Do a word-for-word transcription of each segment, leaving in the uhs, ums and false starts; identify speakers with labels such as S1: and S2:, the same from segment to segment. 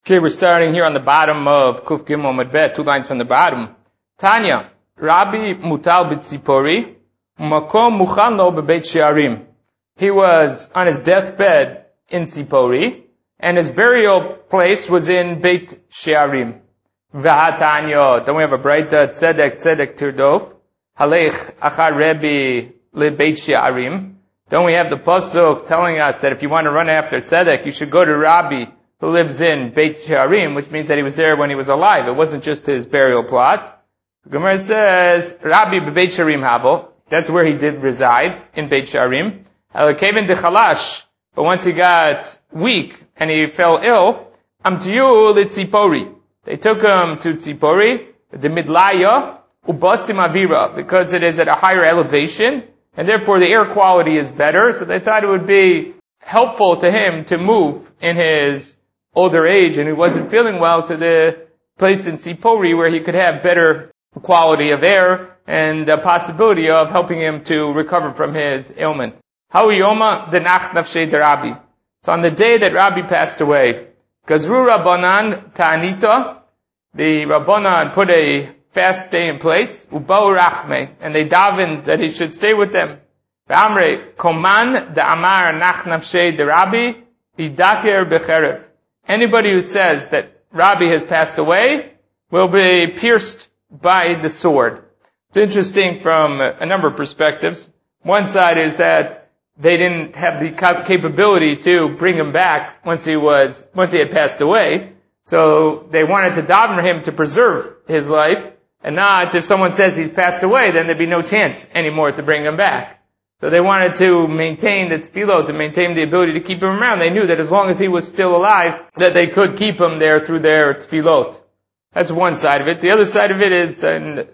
S1: Okay, we're starting here on the bottom of Kuf Gimel Amud Bet, two lines from the bottom. Tanya, Rabbi Mutal B'Tzipori, Makom Muchan Lo B'Beit She'arim. He was on his deathbed in Tzipori, and his burial place was in Beit She'arim. V'hatanya, then we have a Braita, Tzedek, Tzedek Tirdof, Halech Achar Rebbe Le Beit She'arim. Then we have the Pasuk telling us that if you want to run after Tzedek, you should go to Rabbi, who lives in Beit She'arim, which means that he was there when he was alive. It wasn't just his burial plot. The Gemara says, Rabbi Beit She'arim Havo, that's where he did reside, in Beit She'arim. Alakevin Dechalash, but once he got weak and he fell ill, Amtiyu Litzipori. They took him to Tzipori, the Midlaya, Ubasim Avira, because it is at a higher elevation, and therefore the air quality is better, so they thought it would be helpful to him to move in his older age, and he wasn't feeling well, to the place in Tzipori where he could have better quality of air and the possibility of helping him to recover from his ailment. How Yoma Denach Nafshei Rabbi. So on the day that Rabbi passed away, Gazru Rabbanan Ta'anita, the Rabbanan put a fast day in place, Ubau Rachme, and they davened that he should stay with them. V'amre Koman Da'amar Nach Nafshei Rabbi Idaker Becherev. Anybody who says that Rabbi has passed away will be pierced by the sword. It's interesting from a number of perspectives. One side is that they didn't have the capability to bring him back once he was, once he had passed away. So they wanted to daven for him to preserve his life, and not if someone says he's passed away, then there'd be no chance anymore to bring him back. So they wanted to maintain the tefillah, to maintain the ability to keep him around. They knew that as long as he was still alive, that they could keep him there through their tefillot. That's one side of it. The other side of it is an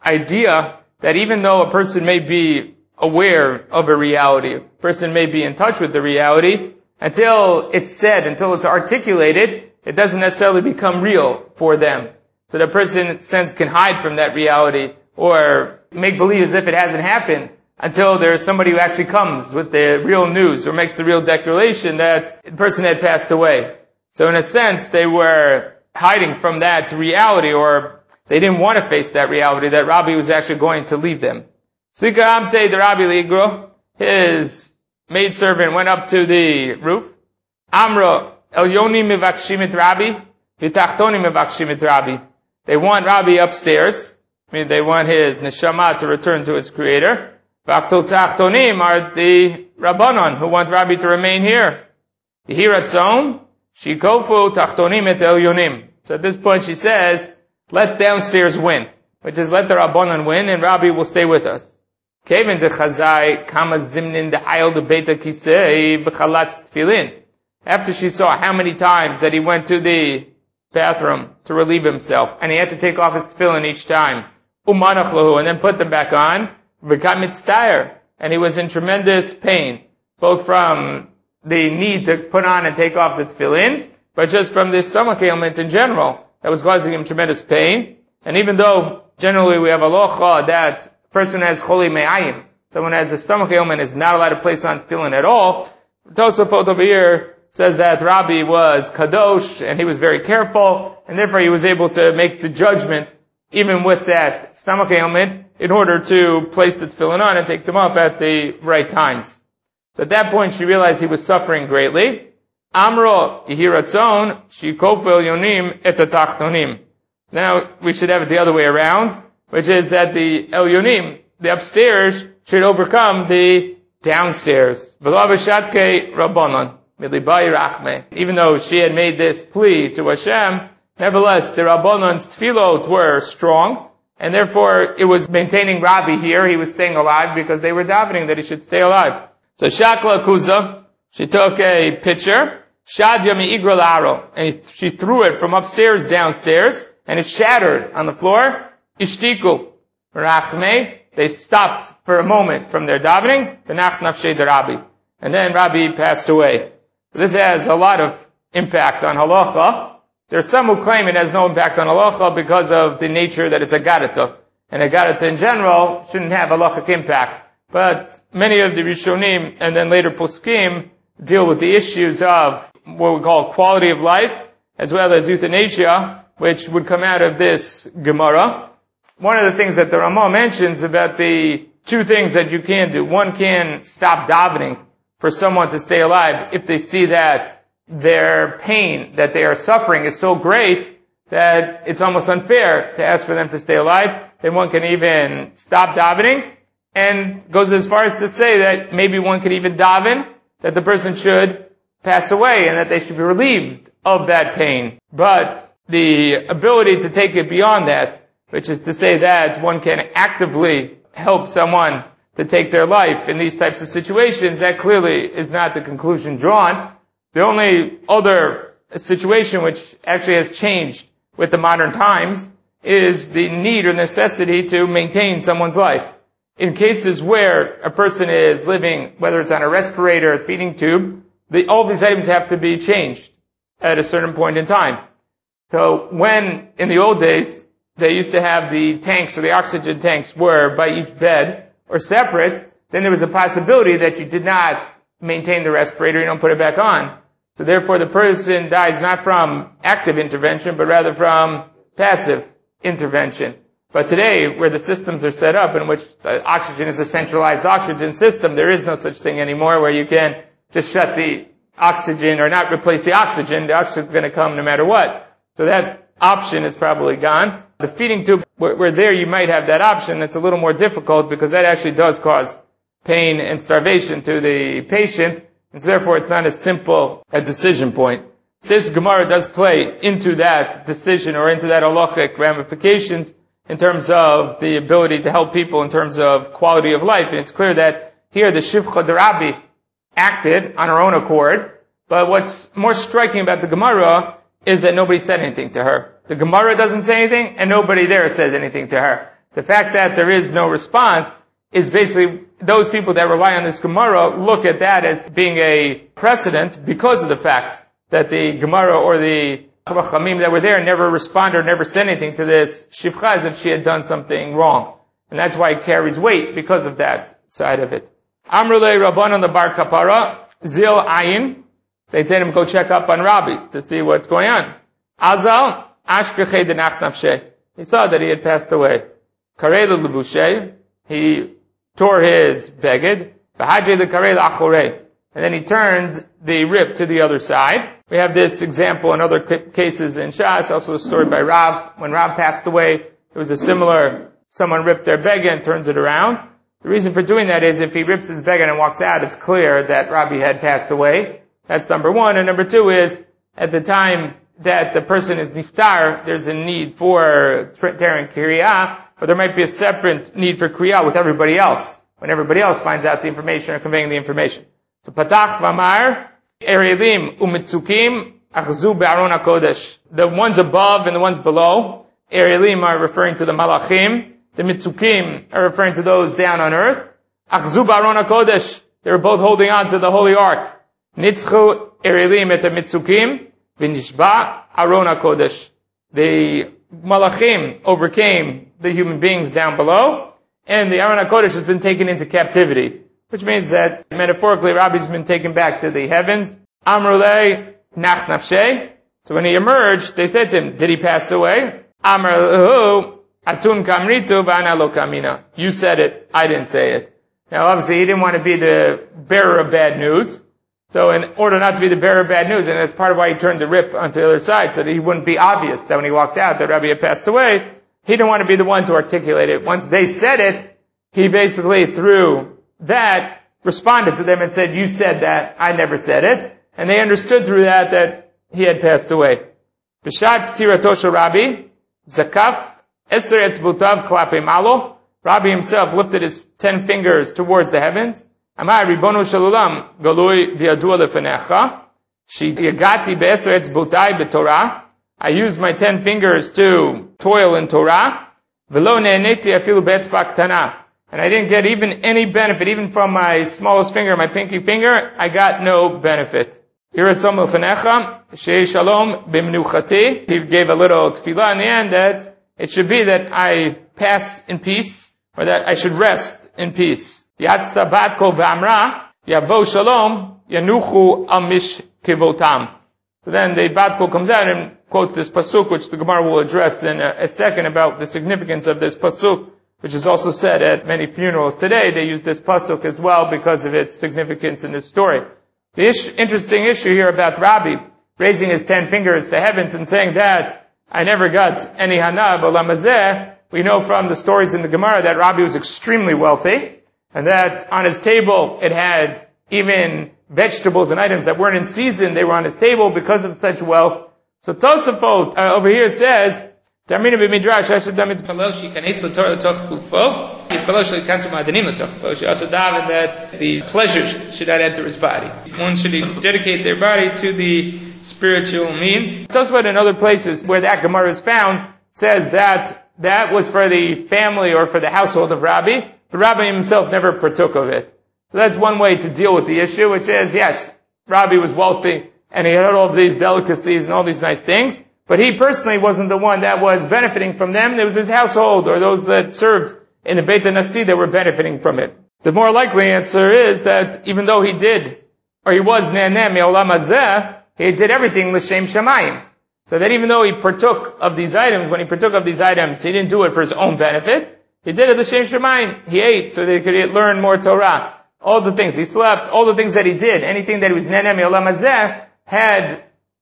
S1: idea that even though a person may be aware of a reality, a person may be in touch with the reality, until it's said, until it's articulated, it doesn't necessarily become real for them. So the person, in a sense, can hide from that reality or make believe as if it hasn't happened, until there's somebody who actually comes with the real news or makes the real declaration that the person had passed away. So in a sense, they were hiding from that reality, or they didn't want to face that reality that Rabbi was actually going to leave them. Slika Amte the Rabbi Ligro, his maidservant went up to the roof. Amro Elyoni Mivakshimit Rabbi, Vitachtoni Mivakshimit Rabbi. They want Rabbi upstairs. I mean, they want his neshama to return to its creator. V'achto tachtonim are the Rabbanon, who want Rabbi to remain here. Yehiratzon, shikofu tachtonim et elyonim. So at this point she says, let downstairs win, which is let the Rabbanon win, and Rabbi will stay with us. Kevin de chazai, kama zimnin de ayel de beta kisei, b'chalatz tefillin. After she saw how many times that he went to the bathroom to relieve himself, and he had to take off his tefillin each time, umanach lahu, and then put them back on, and he was in tremendous pain, both from the need to put on and take off the tefillin, but just from this stomach ailment in general that was causing him tremendous pain. And even though generally we have a halacha that a person has choli me'ayim, someone who has a stomach ailment is not allowed to place on tefillin at all, Tosafot over here says that Rabbi was kadosh and he was very careful, and therefore he was able to make the judgment even with that stomach ailment, in order to place the tefillin on and take them off at the right times. So at that point she realized he was suffering greatly. Amro yehiratzon shikofel yonim et atachtonim. Now we should have it the other way around, which is that the elyonim, the upstairs, should overcome the downstairs. V'lo v'shatke rabbanon milibai rachme. Even though she had made this plea to Hashem, nevertheless the Rabbanon's tefillot were strong, and therefore it was maintaining Rabbi here. He was staying alive because they were davening that he should stay alive. So Shakla Kuza, she took a pitcher, Shadya mi'igro la'aro, and she threw it from upstairs downstairs, and it shattered on the floor. Ishtiku, Rachme, they stopped for a moment from their davening, Benach Nafshei de Rabbi. And then Rabbi passed away. This has a lot of impact on halacha. There are some who claim it has no impact on halacha because of the nature that it's a garata. And a garata in general shouldn't have halachic impact. But many of the Rishonim and then later Poskim deal with the issues of what we call quality of life as well as euthanasia, which would come out of this Gemara. One of the things that the Ramah mentions about the two things that you can do. One can stop davening for someone to stay alive if they see that their pain that they are suffering is so great that it's almost unfair to ask for them to stay alive. Then one can even stop davening, and goes as far as to say that maybe one could even daven that the person should pass away and that they should be relieved of that pain. But the ability to take it beyond that, which is to say that one can actively help someone to take their life in these types of situations, that clearly is not the conclusion drawn. The only other situation which actually has changed with the modern times is the need or necessity to maintain someone's life. In cases where a person is living, whether it's on a respirator or a feeding tube, the, all these items have to be changed at a certain point in time. So when, in the old days, they used to have the tanks or the oxygen tanks were by each bed or separate, then there was a possibility that you did not maintain the respirator, you don't put it back on. So therefore the person dies not from active intervention, but rather from passive intervention. But today, where the systems are set up in which oxygen is a centralized oxygen system, there is no such thing anymore where you can just shut the oxygen or not replace the oxygen. The oxygen is going to come no matter what. So that option is probably gone. The feeding tube, where, where there you might have that option, it's a little more difficult because that actually does cause pain and starvation to the patient, and so therefore it's not as simple a decision point. This Gemara does play into that decision or into that halachic ramifications in terms of the ability to help people in terms of quality of life. And it's clear that here the Shifcha Darabi acted on her own accord. But what's more striking about the Gemara is that nobody said anything to her. The Gemara doesn't say anything, and nobody there says anything to her. The fact that there is no response is basically those people that rely on this Gemara look at that as being a precedent because of the fact that the Gemara or the Chachamim that were there never responded or never said anything to this Shifcha as if she had done something wrong. And that's why it carries weight because of that side of it. Amrulei Rabbanon the Bar Kapara, Zil Ayin. They tell him go check up on Rabbi to see what's going on. Azal, Ashkechei Denach Nafshe. He saw that he had passed away. Karei Lebushe. He tore his beged. V'hajei lekarei la'achorei. And then he turned the rip to the other side. We have this example in other cases in Shas, also a story by Rav. When Rav passed away, it was a similar, someone ripped their beged and turns it around. The reason for doing that is if he rips his beged and walks out, it's clear that Rabbi had passed away. That's number one. And number two is, at the time that the person is niftar, there's a need for tearing kriyah, but there might be a separate need for kriyah with everybody else, when everybody else finds out the information or conveying the information. So patach v'amar, Erelim umitzukim achzu be'aron HaKodesh. The ones above and the ones below, Erelim are referring to the malachim. The mitzukim are referring to those down on earth. Achzu be'aron HaKodesh. They were both holding on to the holy ark. Nitzchu Erelim et mitzukim v'nishba aron HaKodesh. The malachim overcame the human beings down below, and the Aron HaKodesh has been taken into captivity. Which means that, metaphorically, Rabbi's been taken back to the heavens. Amrulei nach nafshe. So when he emerged, they said to him, did he pass away? Amrulei atun kamritu v'ana lo kamina. You said it, I didn't say it. Now obviously he didn't want to be the bearer of bad news. So in order not to be the bearer of bad news, and that's part of why he turned the rip onto the other side, so that he wouldn't be obvious that when he walked out that Rabbi had passed away, he didn't want to be the one to articulate it. Once they said it, he basically threw that, responded to them and said, you said that, I never said it. And they understood through that that he had passed away. B'shat p'tiratosha Rabbi, zakaf, eser etzbutav klape malo. Rabbi himself lifted his ten fingers towards the heavens. Amar Ribono Shalom, galui v'yadua lefanecha, shi yagati be'eser etzbutai b'torah. I used my ten fingers to toil in Torah. V'lo ne'eneti afilu be'etzba ktana. And I didn't get even any benefit, even from my smallest finger, my pinky finger, I got no benefit. Here at Somo Fanecha, Shei Shalom B'Menuchati, he gave a little tefillah in the end that it should be that I pass in peace, or that I should rest in peace. Yatzta Batko V'Amra, Yavo Shalom, Yanuchu Amish Kivotam. So then the Bat Kol comes out and quotes this pasuk, which the Gemara will address in a, a second about the significance of this pasuk, which is also said at many funerals today. They use this pasuk as well because of its significance in this story. The ish, interesting issue here about Rabbi raising his ten fingers to heavens and saying that I never got any hana b'olam hazeh. We know from the stories in the Gemara that Rabbi was extremely wealthy, and that on his table it had even vegetables and items that weren't in season. They were on his table because of such wealth. So Tosafot uh, over here says, Tarmina b'midrash, Hashem Palel shikanes l'Torah l'toch kufo. He's Palel shikanes ma'adanim l'toch kufo. She also davened that the pleasures should not enter his body. One should dedicate their body to the spiritual means. Tosafot in other places where that Gemara is found says that that was for the family or for the household of Rabbi, but Rabbi himself never partook of it. So that's one way to deal with the issue, which is, yes, Rabbi was wealthy and he had all of these delicacies and all these nice things, but he personally wasn't the one that was benefiting from them. It was his household or those that served in the Beit HaNasi that were benefiting from it. The more likely answer is that even though he did, or he was ne'aneh me'olam hazeh, he did everything l'shem shamayim. So that even though he partook of these items, when he partook of these items, he didn't do it for his own benefit. He did it l'shem shamayim. He ate so that he could learn more Torah. All the things. He slept. All the things that he did. Anything that he was ne'aneh me'olam hazeh had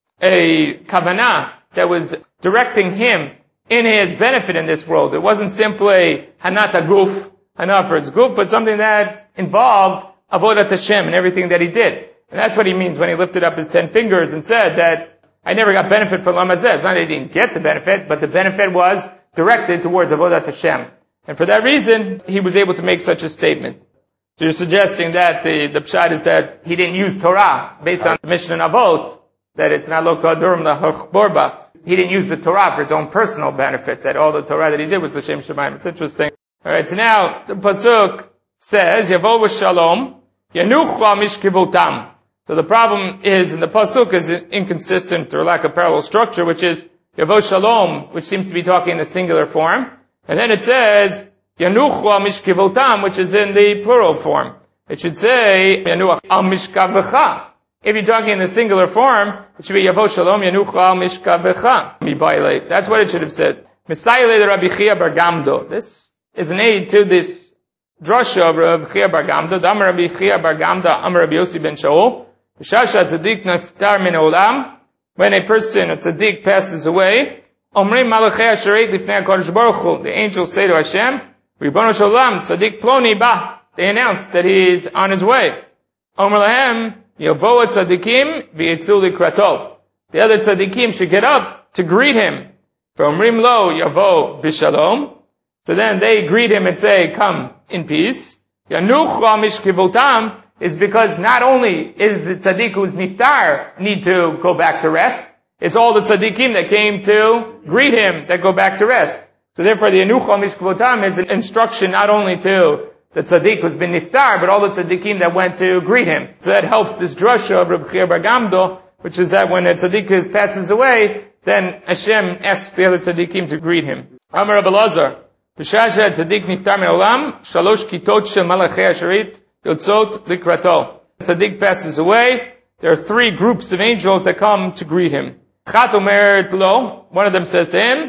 S1: a kavanah that was directing him in his benefit in this world. It wasn't simply hanata guf, hana for his guf, but something that involved avodat Hashem and everything that he did. And that's what he means when he lifted up his ten fingers and said that I never got benefit from Olam Hazeh. It's not that he didn't get the benefit, but the benefit was directed towards avodat Hashem. And for that reason, he was able to make such a statement. So you're suggesting that the, the pshat is that he didn't use Torah based on the Mishnah Avot, that it's not lo kadurim lachborba. He didn't use the Torah for his own personal benefit, that all the Torah that he did was l'shem shamayim. It's interesting. Alright, so now the pasuk says, Yavo v'shalom, yanuchu al mishkivotam. So the problem is, in the pasuk is inconsistent or lack of parallel structure, which is Yavo shalom, which seems to be talking in the singular form. And then it says, Yanuchu al mishkivotam, which is in the plural form. It should say, Yanuch al mishkavecha. If you're talking in the singular form, it should be Yavo Shalom Yanuch al Mishkavecha. Mibayle. That's what it should have said. Misayle de Rabbi Chia bar Gamdo. This is an aid to this drasha of Rabbi Chia bar Gamdo. Damar Rabbi Chia bar Gamda, Amar Rabbi Yossi ben Shaul. Shasha tzaddik naftar min olam. When a person, a tzaddik, passes away, Omrim malachei ashereit lifnei HaKadosh Baruch Hu. The angels say to Hashem, Ribono shel olam, tzaddik ploni ba. They announce that he is on his way. Omer lahem, Yavo tzadikim v'yitzu likrato. The other tzadikim should get up to greet him. From Rimlo Yavo b'shalom. So then they greet him and say, come in peace. Yanuch al mishkivotam is because not only is the tzaddik who's niftar need to go back to rest, it's all the tzaddikim that came to greet him that go back to rest. So therefore the Yanuch al mishkivotam is an instruction not only to the tzaddik who's been niftar, but all the tzaddikim that went to greet him. So that helps this drasha of Rabbi Chia bar Gamdo, which is that when a tzaddik passes away, then Hashem asks the other tzaddikim to greet him. Amar Rabbi Lazar, B'shasha tzaddik niftar min olam, shalosh kitot shel malachei asherit yotzot likrato. Tzaddik passes away, there are three groups of angels that come to greet him. Chat omeret lo, one of them says to him,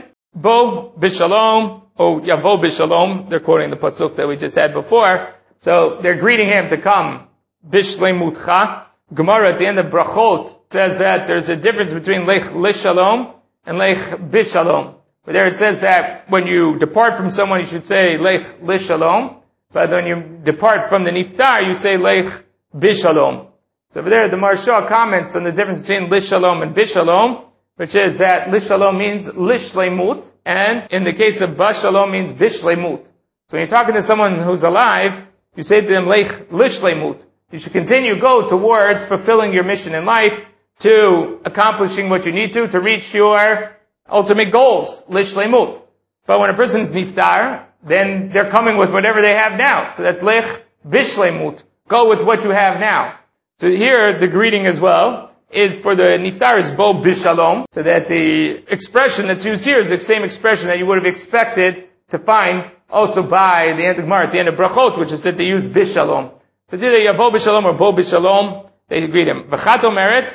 S1: Bo b'shalom, Oh, Yavo b'shalom. They're quoting the pasuk that we just had before. So they're greeting him to come. Bishleimutcha. Gemara at the end of Brachot says that there's a difference between lech lishalom and lech bishalom. But there it says that when you depart from someone, you should say lech lishalom. But when you depart from the niftar, you say lech bishalom. So over there, the Maharsha comments on the difference between lishalom and bishalom, which is that lishalom means lishleimut, and in the case of bashalom means bishleimut. So when you're talking to someone who's alive, you say to them leich lishleimut. You should continue go towards fulfilling your mission in life, to accomplishing what you need to, to reach your ultimate goals, lishleimut. But when a person is niftar, then they're coming with whatever they have now. So that's leich bishleimut. Go with what you have now. So here, the greeting as well is for the niftar is bo bishalom, so that the expression that's used here is the same expression that you would have expected to find also by the end of Gemara, at the end of Brachot, which is that they use bishalom. So it's either yavo bishalom or bo bishalom, they greet him. V'chat omeret,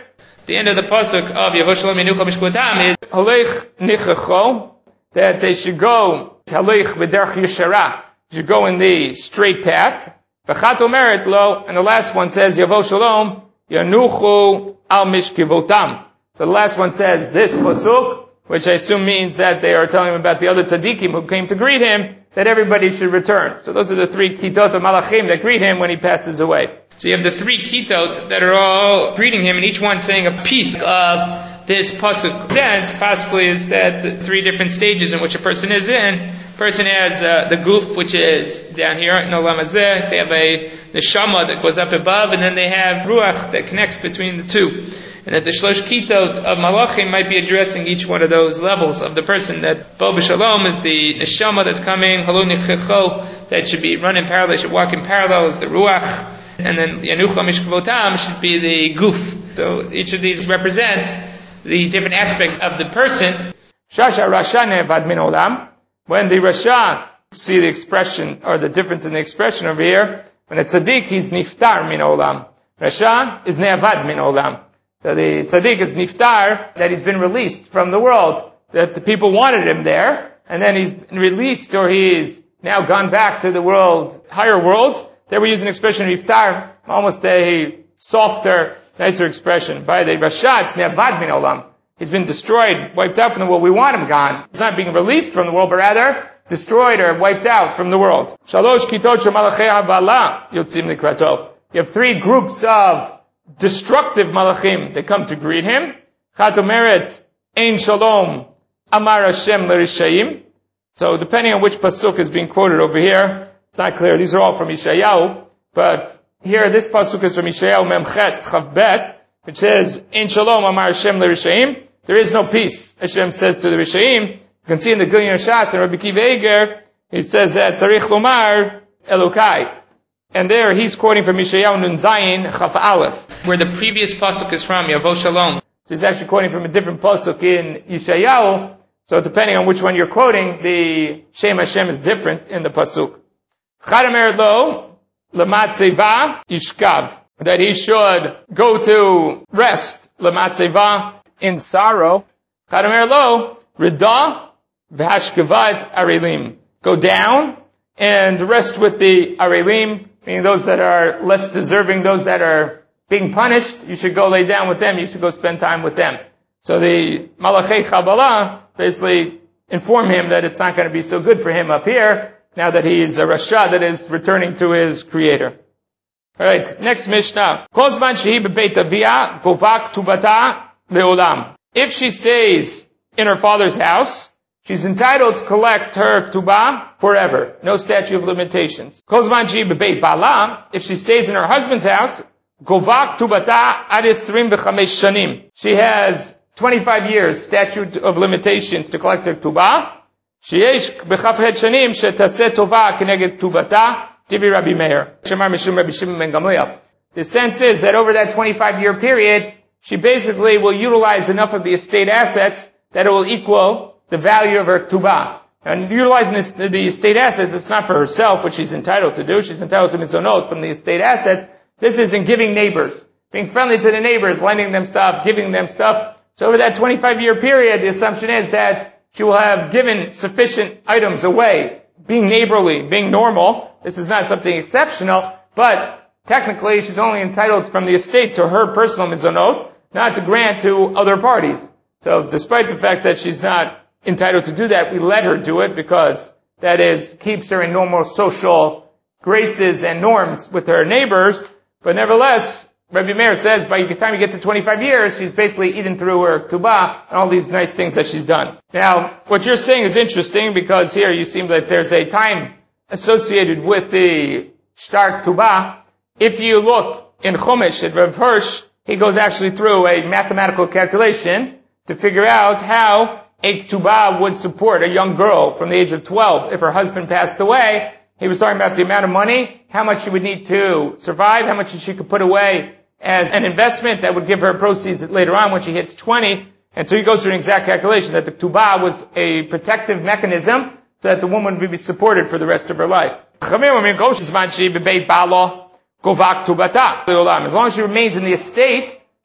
S1: The end of the pasuk of Yavo Shalom Yenucha Mishkvotam is Halech Nichacho, that they should go Halech B'derech Yeshara, should go in the straight path. V'chat Omeret Lo, and the last one says Yavo Shalom Yenuchu Al Mishkvotam. So the last one says this pasuk, which I assume means that they are telling him about the other tzaddikim who came to greet him, that everybody should return. So those are the three kitot of malachim that greet him when he passes away. So you have the three kitot that are all greeting him, and each one saying a piece of this pasuk. Sense possibly is that the three different stages in which a person is in. Person has uh, the guf, which is down here in olam hazeh. They have a neshama that goes up above, and then they have ruach that connects between the two. And that the shlosh kitot of malachim might be addressing each one of those levels of the person. That bo b'shalom is the neshama that's coming, halo nichecho, that should be run in parallel, should walk in parallel, is the ruach. And then yanucha mishkvotam should be the guf. So each of these represents the different aspect of the person. Shasha rasha ne'avad min olam. When the rasha, see the expression, or the difference in the expression over here, when it's tzaddik, he's niftar min olam. Rasha is ne'avad min olam. So the tzaddik is niftar, that he's been released from the world, that the people wanted him there, and then he's been released, or he's now gone back to the world, higher worlds. There we use an expression niftar, almost a softer, nicer expression. By the rasha, it's ne'avad min olam. He's been destroyed, wiped out from the world. We want him gone. He's not being released from the world, but rather destroyed or wiped out from the world. Shalosh kitot shel malachei havala yotzim likrato. You have three groups of destructive malachim. They come to greet him. Chat omeret ein shalom amar Hashem l'rishaim. So depending on which pasuk is being quoted over here, it's not clear. These are all from Yeshayahu, but here this pasuk is from Yeshayahu Memchet Chavbet, which says ein shalom amar Hashem l'rishaim. There is no peace, Hashem says to the rishaim. You can see in the Gilyon Shas and Rabbi Kiva Eger, he says that tzarich lomar Elokai. And there he's quoting from Yeshayahu Nun Zayin Chaf Aleph, where the previous pasuk is from, Yavo Shalom. So he's actually quoting from a different pasuk in Yeshayahu. So depending on which one you're quoting, the Shem Hashem is different in the pasuk. Chad omer lo lematzeva yishkav, that he should go to rest, lematzeva, in sorrow. Chad omer lo rida v'hashkavat arelim, go down and rest with the arelim, meaning those that are less deserving, those that are being punished. You should go lay down with them. You should go spend time with them. So the Malachei Kabbalah basically inform him that it's not going to be so good for him up here, now that he is a Rasha that is returning to his Creator. Alright, next Mishnah. Kol zman shehi bebeit avia govak tubata leolam. If she stays in her father's house, she's entitled to collect her ktubah forever. No statute of limitations. Kol zman shehi bebeit bala. If she stays in her husband's house, govak tubata ad esrim v'chamesh shanim. She has twenty-five years statute of limitations to collect her ktubah. Sheyesh b'chafhet shanim shetaseh tova keneged ktubata. Tivi Rabbi Meir. Shemar mishum Rabbi Shimon ben Gamliel. The sense is that over that twenty-five year period, she basically will utilize enough of the estate assets that it will equal the value of her ktubah. And utilizing this, the estate assets, it's not for herself, which she's entitled to do. She's entitled to mizonot from the estate assets. This is in giving neighbors. Being friendly to the neighbors, lending them stuff, giving them stuff. So over that twenty-five year period, the assumption is that she will have given sufficient items away, being neighborly, being normal. This is not something exceptional, but technically she's only entitled from the estate to her personal mizonot, not to grant to other parties. So despite the fact that she's not entitled to do that, we let her do it because that is, keeps her in normal social graces and norms with her neighbors. But nevertheless, Rabbi Meir says by the time you get to twenty-five years, she's basically eaten through her ktubah and all these nice things that she's done. Now, what you're saying is interesting because here you seem that there's a time associated with the shtar ktubah. If you look in Chumash at Rav Hirsch, he goes actually through a mathematical calculation to figure out how a ktubah would support a young girl from the age of twelve. If her husband passed away, he was talking about the amount of money, how much she would need to survive, how much she could put away as an investment that would give her proceeds later on when she hits twenty. And so he goes through an exact calculation that the ktubah was a protective mechanism so that the woman would be supported for the rest of her life. As long as she remains in the estate,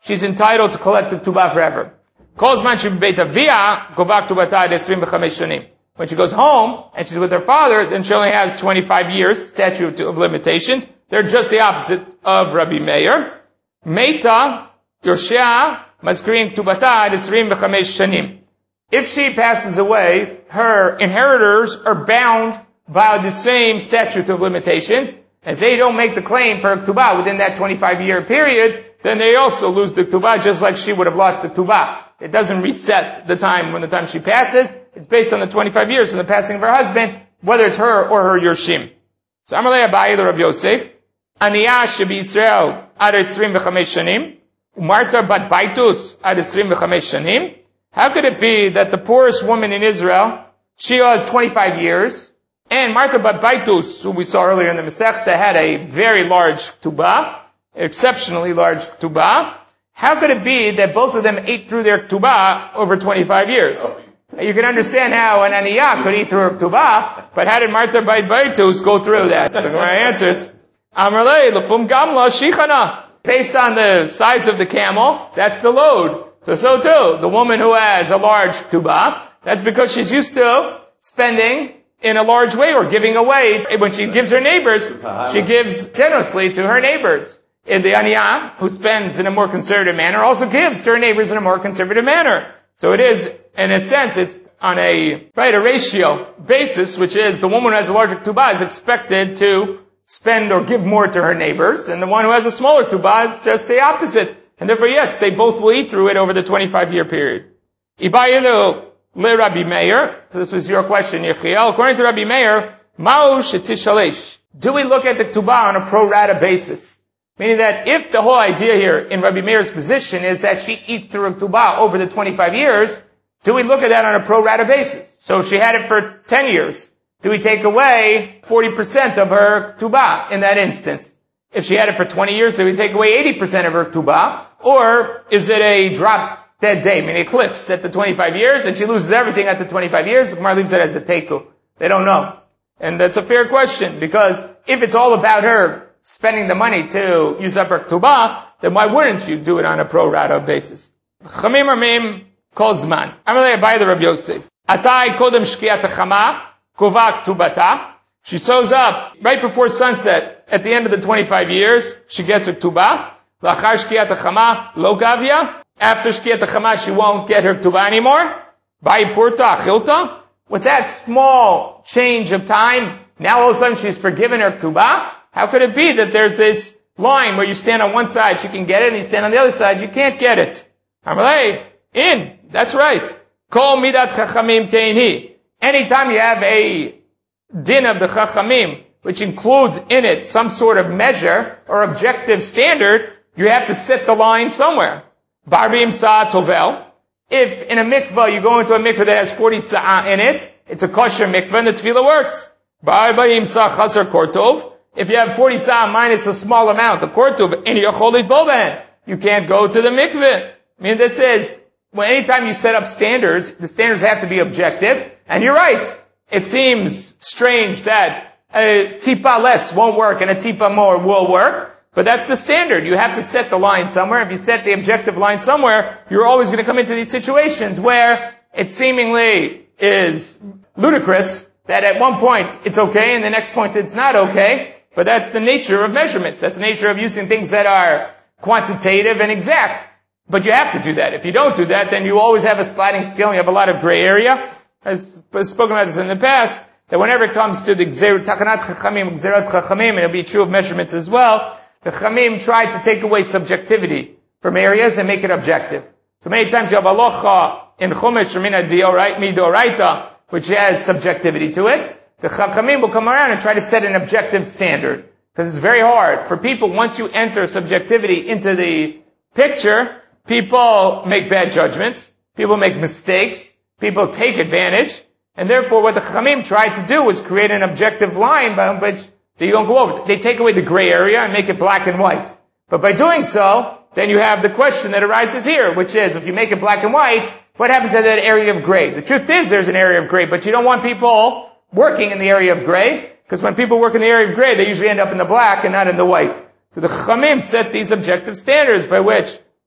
S1: she's entitled to collect the Tubah forever. When she goes home and she's with her father, then she only has twenty-five years, statute of limitations. They're just the opposite of Rabbi Meir. Meita, Yoshea, Maskrim Tubata, Esrim B'chamesh Shanim. If she passes away, her inheritors are bound by the same statute of limitations. If they don't make the claim for Ktubah within that twenty-five year period, then they also lose the Ktubah just like she would have lost the Ktubah. It doesn't reset the time when the time she passes. It's based on the twenty-five years from the passing of her husband, whether it's her or her Yershim. So Amalei Abayi Rav Yosef, Aniyah shebi Yisrael ad esrim v'chamesh shanim, umarta bat baitus ad esrim v'chamesh shanim. How could it be that the poorest woman in Israel, she has twenty-five years, and Marta bat Baitus, who we saw earlier in the Masechta, had a very large Tubah, exceptionally large Tubah. How could it be that both of them ate through their Tubah over twenty-five years? You can understand how an Aniyah could eat through her Tubah, but how did Marta bat Baitus go through that? So my answers, Amrlei lefum gamla shichana. Based on the size of the camel, that's the load. So, so too, the woman who has a large Tubah, that's because she's used to spending in a large way or giving away. When she gives her neighbors, she gives generously to her neighbors. And the Aniyah, who spends in a more conservative manner, also gives to her neighbors in a more conservative manner. So it is, in a sense, it's on a, right, a ratio basis, which is the woman who has a larger Tubah is expected to spend or give more to her neighbors, and the one who has a smaller Tubah is just the opposite. And therefore, yes, they both will eat through it over the twenty-five year period. Ibayilu le Rabbi Meir. So this was your question, Yechiel. According to Rabbi Meir, Ma'u shetishalesh. Do we look at the Tubah on a pro rata basis? Meaning that if the whole idea here in Rabbi Meir's position is that she eats through her Tubah over the twenty-five years, do we look at that on a pro rata basis? So if she had it for ten years, do we take away forty percent of her Tubah in that instance? If she had it for twenty years, do we take away eighty percent of her Tubah? Or is it a drop dead day, meaning it cliffs at the twenty-five years and she loses everything at the twenty-five years? The Gemara leaves it as a teiku. They don't know. And that's a fair question, because if it's all about her spending the money to use up her Tubah, then why wouldn't you do it on a pro rata basis? Chamim Ramim Kozman. Amalei Abayi the Rav Yosef. Atai Kodem Shkiat Chama Kovak Tubata. She sews up right before sunset at the end of the twenty-five years. She gets her Tubah. Lachar Shkiat Chama Lo Gavia. After Shkiat Chama, she won't get her Tubah anymore. Bai Purta Achilta. With that small change of time, now all of a sudden she's forgiven her Tubah. How could it be that there's this line where you stand on one side, she can get it, and you stand on the other side, you can't get it? Amalei, in. That's right. Kol midat chachamim keinhi. Anytime you have a din of the chachamim, which includes in it some sort of measure or objective standard, you have to set the line somewhere. Barbim sa tovel. If in a mikvah you go into a mikvah that has forty sa'ah in it, it's a kosher mikvah and the tefillah works. Barbim sa chaser kortov. If you have forty sa'ah minus a small amount of kortov, and you're cholit boben, you can't go to the mikvah. I mean, this is, well, anytime you set up standards, the standards have to be objective, and you're right. It seems strange that a tipa less won't work and a tipa more will work, but that's the standard. You have to set the line somewhere. If you set the objective line somewhere, you're always going to come into these situations where it seemingly is ludicrous that at one point it's okay and the next point it's not okay, but that's the nature of measurements. That's the nature of using things that are quantitative and exact. But you have to do that. If you don't do that, then you always have a sliding scale and you have a lot of gray area. I've spoken about this in the past, that whenever it comes to the Gzerat Takanat Chachamim, Gzerat Chachamim, and it'll be true of measurements as well, the Chachamim try to take away subjectivity from areas and make it objective. So many times you have halacha in Chumash or Mina Midoraita, which has subjectivity to it. The Chachamim will come around and try to set an objective standard. Because it's very hard for people, once you enter subjectivity into the picture, people make bad judgments, people make mistakes, people take advantage, and therefore what the Chachamim tried to do was create an objective line by which you don't go over. They take away the gray area and make it black and white. But by doing so, then you have the question that arises here, which is, if you make it black and white, what happens to that area of gray? The truth is there's an area of gray, but you don't want people working in the area of gray, because when people work in the area of gray, they usually end up in the black and not in the white. So the Chachamim set these objective standards by which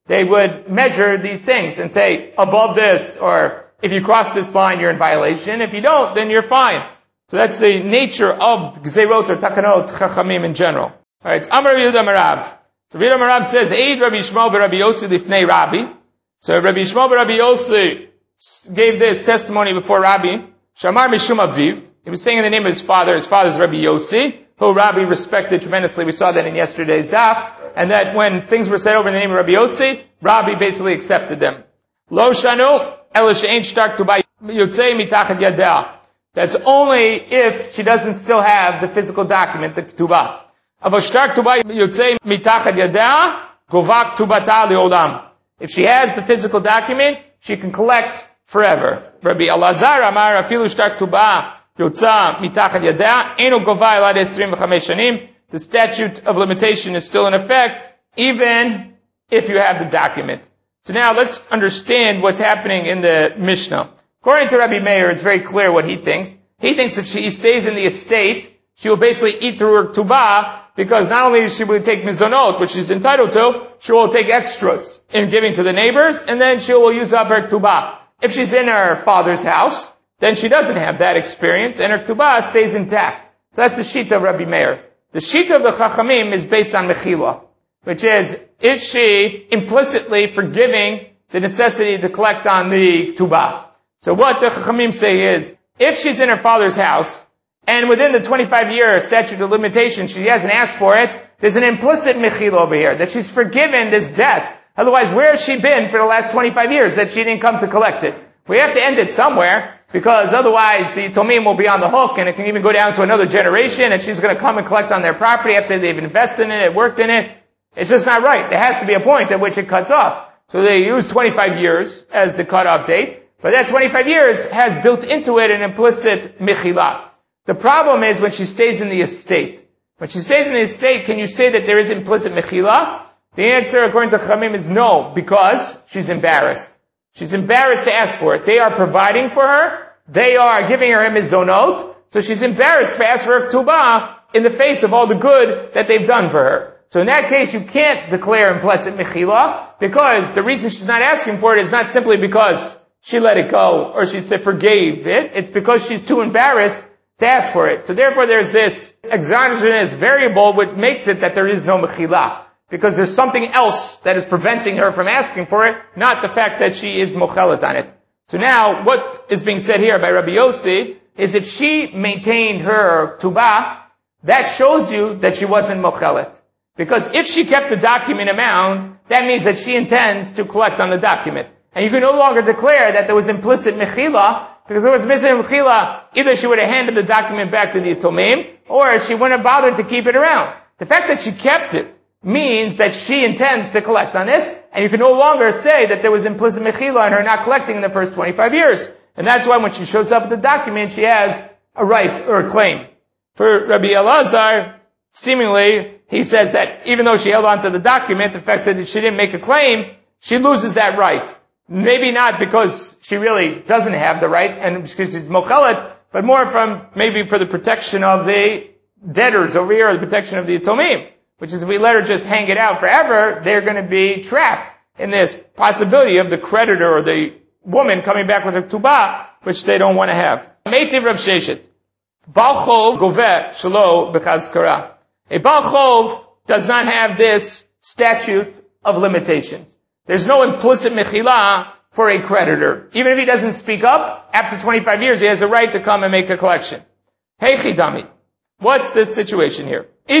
S1: they would measure these things and say, above this, or if you cross this line, you're in violation. If you don't, then you're fine. So that's the nature of Gzeirot or Takanot Chachamim in general. Alright, Amar Rabbi Yehuda Marav. So Rabbi Yehuda Marav says, Eid Rabbi Yishmael Rabbi Yossi Lifnei Rabbi. So Rabbi Yishmael Rabbi Yossi gave this testimony before Rabbi. Shamar Mishum Aviv. He was saying in the name of his father. His father's Rabbi Yossi, who Rabbi respected tremendously. We saw that in yesterday's daf. And that when things were said over in the name of Rabbi Yossi, Rabbi basically accepted them. Lo Shanu, Ela She'ein Shtar Tuba Yotzei Mitachat Yadeh. That's only if she doesn't still have the physical document, the Ketubah. Avo Shtar Tuba Yotzei Mitachat Yadeh, Govak Tubata Le'olam. If she has the physical document, she can collect forever. Rabbi Elazar Amar Afilu Shtar Tuba Yotza Mitachat Yadeh, Eino Gova Elad Esrim V'chamesh Shanim. The statute of limitation is still in effect, even if you have the document. So now let's understand what's happening in the Mishnah. According to Rabbi Meir, it's very clear what he thinks. He thinks if she stays in the estate, she will basically eat through her tubah, because not only does she will take mizonot, which she's entitled to, she will take extras in giving to the neighbors, and then she will use up her tubah. If she's in her father's house, then she doesn't have that experience, and her tubah stays intact. So that's the shita of Rabbi Meir. The shita of the Chachamim is based on mechila, which is, is she implicitly forgiving the necessity to collect on the tubah? So what the Chachamim say is, if she's in her father's house, and within the twenty-five year statute of limitation she hasn't asked for it, there's an implicit mechila over here, that she's forgiven this debt. Otherwise, where has she been for the last twenty-five years that she didn't come to collect it? We have to end it somewhere, because otherwise the Tomim will be on the hook, and it can even go down to another generation, and she's going to come and collect on their property after they've invested in it, worked in it. It's just not right. There has to be a point at which it cuts off. So they use twenty-five years as the cutoff date, but that twenty-five years has built into it an implicit mechila. The problem is when she stays in the estate. When she stays in the estate, can you say that there is implicit mechila? The answer, according to Chachamim, is no, because she's embarrassed. She's embarrassed to ask for it. They are providing for her. They are giving her a mizonot. So she's embarrassed to ask for her ktubah in the face of all the good that they've done for her. So in that case, you can't declare implicit mechila, because the reason she's not asking for it is not simply because she let it go or she said forgave it. It's because she's too embarrassed to ask for it. So therefore there's this exogenous variable which makes it that there is no mechila, because there's something else that is preventing her from asking for it, not the fact that she is mochelet on it. So now what is being said here by Rabbi Yossi is if she maintained her tubah, that shows you that she wasn't mochelet. Because if she kept the document amount, that means that she intends to collect on the document. And you can no longer declare that there was implicit mechila, because there was missing mechila, either she would have handed the document back to the Tomim, or she wouldn't have bothered to keep it around. The fact that she kept it means that she intends to collect on this, and you can no longer say that there was implicit mechila in her not collecting in the first twenty-five years. And that's why when she shows up with the document, she has a right or a claim. For Rabbi Elazar, seemingly, he says that even though she held on to the document, the fact that she didn't make a claim, she loses that right. Maybe not because she really doesn't have the right, and because she's mochelet, but more from, maybe for the protection of the debtors over here, or the protection of the Tomim. Which is, if we let her just hang it out forever, they're going to be trapped in this possibility of the creditor or the woman coming back with her tubah, which they don't want to have. Meitiv Rav Sheshet. Baal Chov goveh shelo b'chazkara. A Baal Chov does not have this statute of limitations. There's no implicit mechila for a creditor. Even if he doesn't speak up, after twenty-five years, he has a right to come and make a collection. Hey chidami. What's this situation here? If he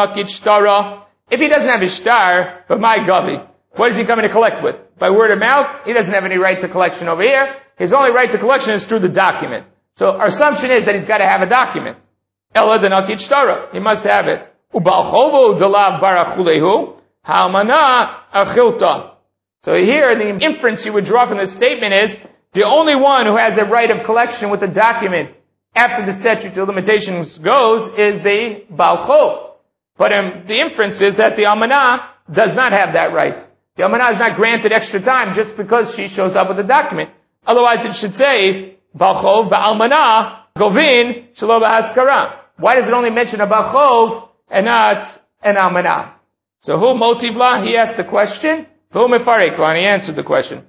S1: doesn't have his shtar, but my gavi, what is he coming to collect with? By word of mouth, he doesn't have any right to collection over here. His only right to collection is through the document. So our assumption is that he's got to have a document. Ela denakit shtara. He must have it. Ubal chovo delav barachulehu ha'amana achilta. So here, the inference you would draw from this statement is, the only one who has a right of collection with the document after the statute of limitations goes is the Baal Chov. But um, the inference is that the Almanah does not have that right. The Almanah is not granted extra time just because she shows up with the document. Otherwise it should say, Baal Chov va'almanah govin shelo b'haskara. Why does it only mention a Baal Chov and not an Almanah? So who motivla? He asked the question. And he answered the question.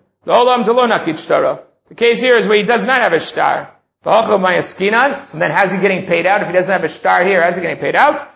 S1: The case here is where he does not have a shtar. So then how's he getting paid out? If he doesn't have a shtar here, how's he getting paid out?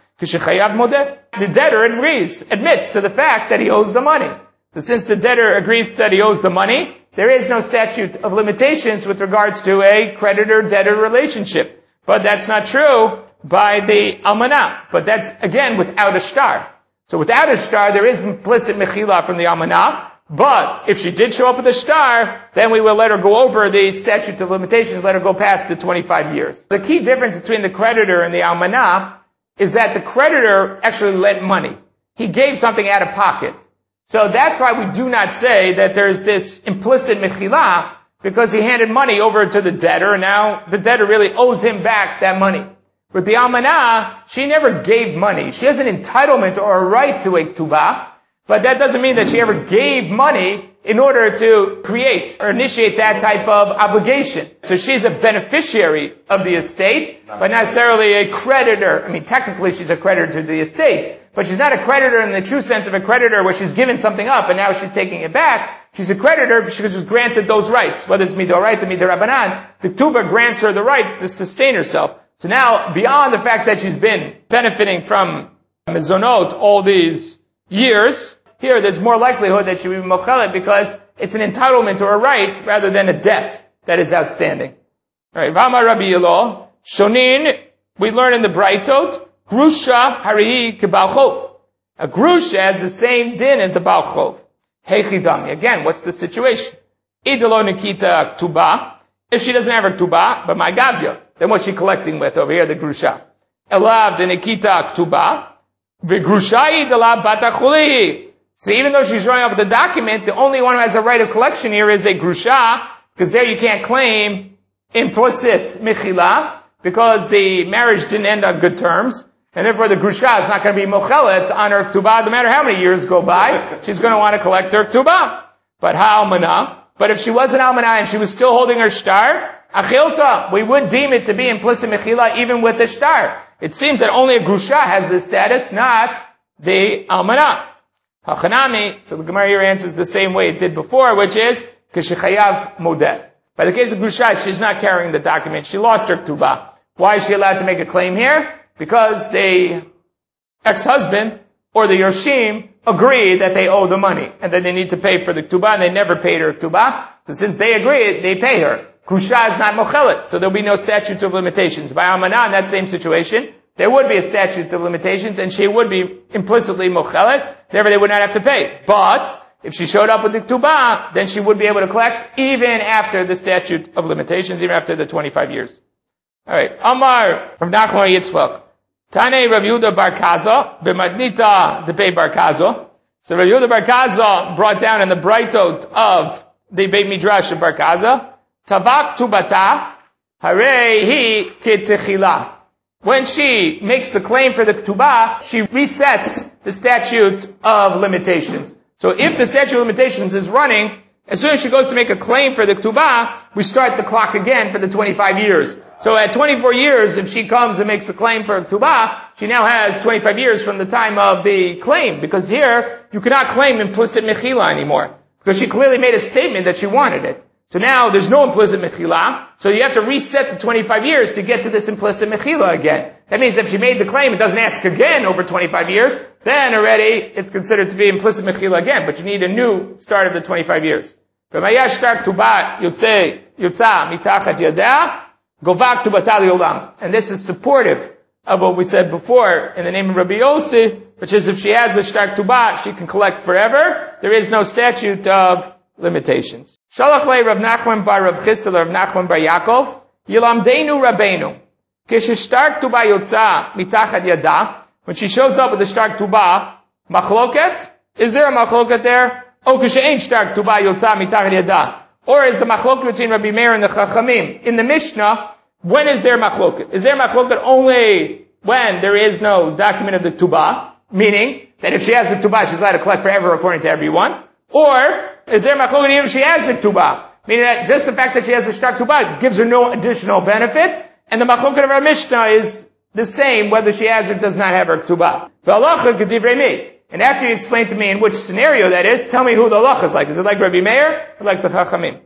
S1: The debtor agrees, admits to the fact that he owes the money. So since the debtor agrees that he owes the money, there is no statute of limitations with regards to a creditor-debtor relationship. But that's not true by the almanah. But that's, again, without a shtar. So without a shtar, there is implicit mechila from the almanah. But if she did show up with a shtar, then we will let her go over the statute of limitations, let her go past the twenty-five years. The key difference between the creditor and the almanah is that the creditor actually lent money. He gave something out of pocket. So that's why we do not say that there's this implicit mechila, because he handed money over to the debtor, and now the debtor really owes him back that money. With the almanah, she never gave money. She has an entitlement or a right to a ktubah, but that doesn't mean that she ever gave money in order to create or initiate that type of obligation. So she's a beneficiary of the estate, but not necessarily a creditor. I mean, technically she's a creditor to the estate, but she's not a creditor in the true sense of a creditor where she's given something up and now she's taking it back. She's a creditor because she was granted those rights, whether it's midoraita or midorabanan. The ktubah grants her the rights to sustain herself. So now, beyond the fact that she's been benefiting from mizonot all these years, here there's more likelihood that she will be mochelet because it's an entitlement or a right rather than a debt that is outstanding. Alright, Vama Rabbi Yilo, Shonin, we learn in the Braitot, Grusha Harihi Kebal Chov. A Grusha has the same din as a Bal Chov. Hechidami. Again, what's the situation? Idelo Nikita Ktubah. If she doesn't have her Ktubah, but my Gavya, then what's she collecting with over here, the Grusha? Elav the Nikita Ktubah. V'Grushai Delav Batachulihi. So even though she's drawing up the document, the only one who has a right of collection here is a grusha, because there you can't claim implicit mechila, because the marriage didn't end on good terms, and therefore the grusha is not going to be mochelet on her ktubah, no matter how many years go by, she's going to want to collect her ktubah. But ha'almanah, but if she was an almanah and she was still holding her shtar, achilta, we would deem it to be implicit mechila even with the shtar. It seems that only a grusha has this status, not the almanah. Hachanami, so the Gemara here answers the same way it did before, which is, Keshechayav Modeh. By the case of Grusha, she's not carrying the document. She lost her ktubah. Why is she allowed to make a claim here? Because the ex-husband or the Yoshim agree that they owe the money and that they need to pay for the ktubah, and they never paid her ktubah. So since they agree, they pay her. Grusha is not mochelet, so there'll be no statute of limitations. By Almanah, in that same situation, there would be a statute of limitations, and she would be implicitly mochelet, therefore they would not have to pay. But, if she showed up with the ktubah, then she would be able to collect even after the statute of limitations, even after the twenty-five years. Alright, Amar, from Nachman Yitzchak. Tane Rav Yehuda Bar Kaza, b'madnita de Beit Bar Kaza. So Rav Yehuda Bar Kaza brought down in the Braitot of the Beit Midrash of Bar Kaza, Tavak tubata, hare hi kitechila. When she makes the claim for the ktubah, she resets the statute of limitations. So if the statute of limitations is running, as soon as she goes to make a claim for the ktubah, we start the clock again for the twenty-five years. So at twenty-four years, if she comes and makes the claim for a ktubah, she now has twenty-five years from the time of the claim, because here, you cannot claim implicit mechila anymore, because she clearly made a statement that she wanted it. So now there's no implicit mechila, so you have to reset the twenty-five years to get to this implicit mechila again. That means if she made the claim, it doesn't ask again over twenty-five years, then already it's considered to be implicit mechila again, but you need a new start of the twenty-five years. And this is supportive of what we said before in the name of Rabbi Yossi, which is if she has the shtar ktubah, she can collect forever. There is no statute of limitations. Shalach le Rav Nachman bar Rav Chisda Rav Nachman bar Yaakov, Yilamdeinu Rabbeinu. Kishishtar ktubah yotza mitachad yada. When she shows up with the shtar ktubah, machloket? Is there a machloket there? Oh, kishein shtar ktubah yotza mitachad yada. Or is the machloket between Rabbi Meir and the Chachamim? In the Mishnah, when is there machloket? Is there machloket only when there is no document of the ktubah? Meaning that if she has the ktubah, she's allowed to collect forever according to everyone? Or is there machloket even if she has the ktubah? Meaning that just the fact that she has the shtar ktubah gives her no additional benefit, and the machloket of our Mishnah is the same whether she has or does not have her ktubah. And after you explain to me in which scenario that is, tell me who the halacha is like. Is it like Rabbi Meir or like the Chachamim?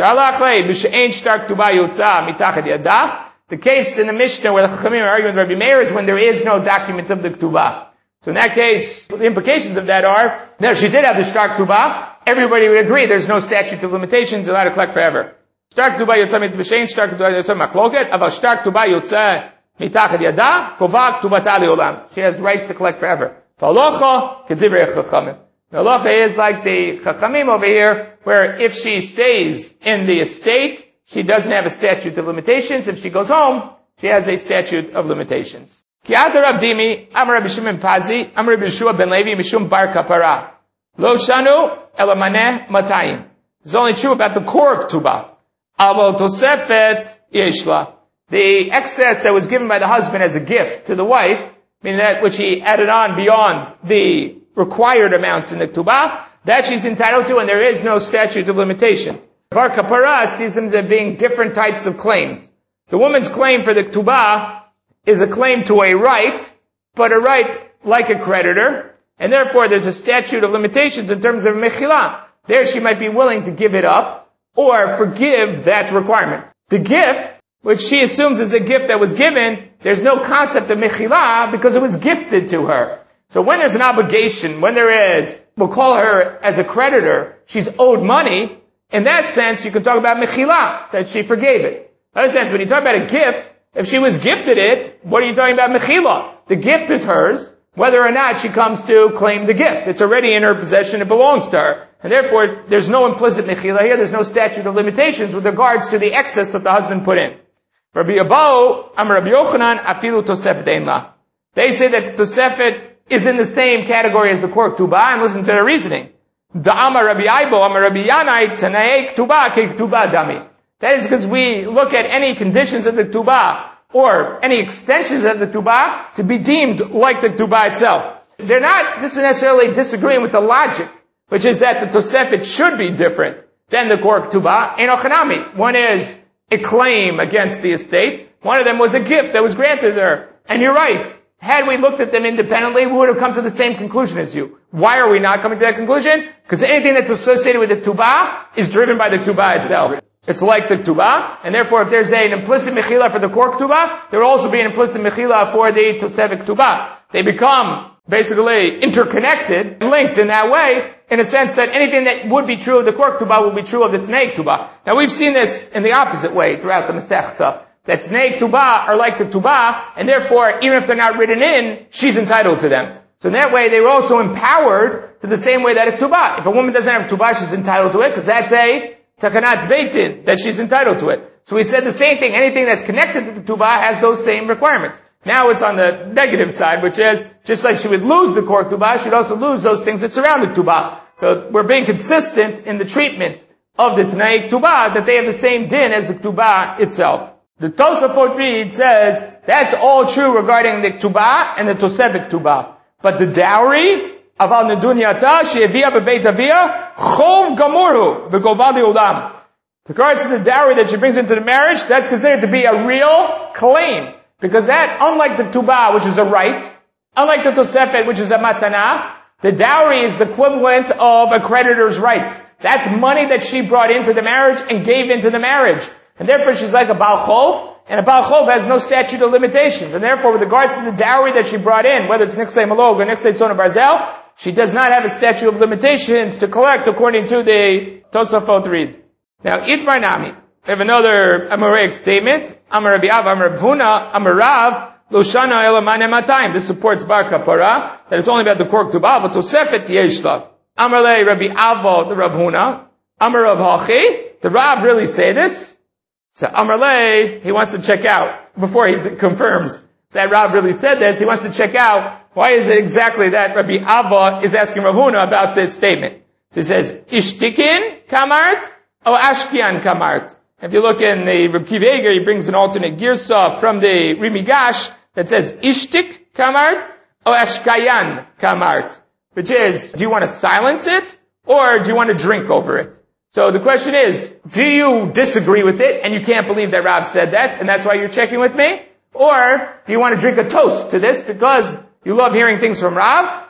S1: The case in the Mishnah where the Chachamim are arguing with Rabbi Meir is when there is no document of the Ketubah. So in that case, the implications of that are, that if she did have the Shtar Ketubah, everybody would agree there's no statute of limitations, allowed to collect forever. Shtar Ketubah Yotzah Mitzvah, Shtar Ketubah Yotzah Machloket, Aval Shtar Ketubah Yotzah Mitachad Yada, Kova Ketubata Leolam. She has rights to collect forever. Halacha Kedivrei Chachamim. The halacha is like the Chachamim over here, where if she stays in the estate, she doesn't have a statute of limitations. If she goes home, she has a statute of limitations. Ki'ata Rav Dimi, Amar Rabbi Shimon Pazi, Amar Rabbi Yeshua ben Levi, Mishum bar kapara. Lo shanu elamaneh matayim. It's only true about the core Ketubah. Aval tosefet yeshla. The excess that was given by the husband as a gift to the wife, meaning that which he added on beyond the required amounts in the Ketubah, that she's entitled to, and there is no statute of limitations. Bar kapara sees them as being different types of claims. The woman's claim for the Ketubah is a claim to a right, but a right like a creditor, and therefore there's a statute of limitations in terms of mechila. There she might be willing to give it up, or forgive that requirement. The gift, which she assumes is a gift that was given, there's no concept of mechila because it was gifted to her. So when there's an obligation, when there is, we'll call her as a creditor, she's owed money, in that sense you can talk about mechila, that she forgave it. In other sense, when you talk about a gift, if she was gifted it, what are you talking about mechila? The gift is hers, whether or not she comes to claim the gift. It's already in her possession, it belongs to her. And therefore, there's no implicit mechila here, there's no statute of limitations with regards to the excess that the husband put in. Rabbi Abahu, Amar Rabbi Yochanan, afilu tosefet ein la. They say that the tosefet is in the same category as the core Ketubah, and listen to their reasoning. Da'amar Rabbi Aibo, Amar Rabbi Yanai, Tanaei Ketubah, ke Ketubah dami. That is because we look at any conditions of the Ketubah, or any extensions of the Ketubah, to be deemed like the Ketubah itself. They're not necessarily disagreeing with the logic, which is that the Tosefet should be different than the core Ketubah. Ein ochanami. One is a claim against the estate. One of them was a gift that was granted her. And you're right. Had we looked at them independently, we would have come to the same conclusion as you. Why are we not coming to that conclusion? Because anything that's associated with the Ketubah is driven by the Ketubah itself. It's like the Ketubah, and therefore if there's an implicit mechila for the core Ketubah, there will also be an implicit mechila for the Tosefet Ketubah. They become basically interconnected, linked in that way, in a sense that anything that would be true of the core Ketubah will be true of the Tnei Ketubah. Now we've seen this in the opposite way throughout the Masechta, that Tnei Ketubah are like the Ketubah, and therefore even if they're not written in, she's entitled to them. So in that way, they were also empowered to the same way that a Ketubah. If a woman doesn't have a Ketubah, she's entitled to it, because that's a Takanat Beitin, that she's entitled to it. So we said the same thing, anything that's connected to the Ketubah has those same requirements. Now it's on the negative side, which is, just like she would lose the core Ketubah, she'd also lose those things that surround the Ketubah. So we're being consistent in the treatment of the Tnei Ketubah, that they have the same din as the Ketubah itself. The Tosafot read says, that's all true regarding the Ketubah and the Tosefet Ketubah. But the dowry, Aval nedunyata she'evia bebeit avia chov gamuru v'govad le'olam. With regards to the dowry that she brings into the marriage, that's considered to be a real claim. Because that, unlike the Ketubah, which is a right, unlike the Tosefet, which is a matana, the dowry is the equivalent of a creditor's rights. That's money that she brought into the marriage and gave into the marriage. And therefore she's like a Baal Chov, and a Baal Chov has no statute of limitations. And therefore, with regards to the dowry that she brought in, whether it's Niksei Malog or Niksei Tzona Barzel, she does not have a statute of limitations to collect according to the Tosafot read. Now, Itmar Nami. We have another Amoraic statement. Amar Rabbi Av, Amar Rav Huna, Amar Rav, Lo shana ela mane matayim. This supports Bar Kapara, that it's only about the core Ketubah, but Tosefet yesh la. Amar Le Rabbi Avo, the Rav Huna, Amar Rav Hachi. The Rav really say this? So Amar Le, he wants to check out, before he d- confirms that Rav really said this, he wants to check out, why is it exactly that Rabbi Ava is asking Rav Huna about this statement? So he says, Ishtikin kamart, or Ashkian kamart. If you look in the Reb Kiva Eger, he brings an alternate girsa from the Rimigash that says, Ishtik kamart, or Ashkayan kamart. Which is, do you want to silence it, or do you want to drink over it? So the question is, do you disagree with it, and you can't believe that Rav said that, and that's why you're checking with me? Or do you want to drink a toast to this because you love hearing things from Rav?